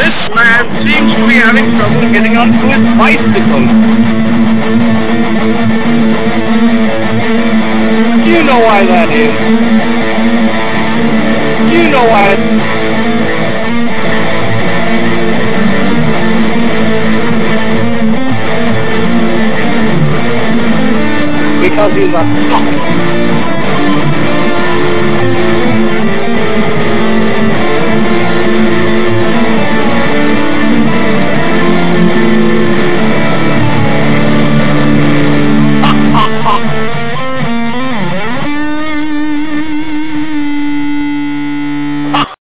This man seems to be having trouble getting onto his bicycle. Do you know why that is? Do you know why? Because he's a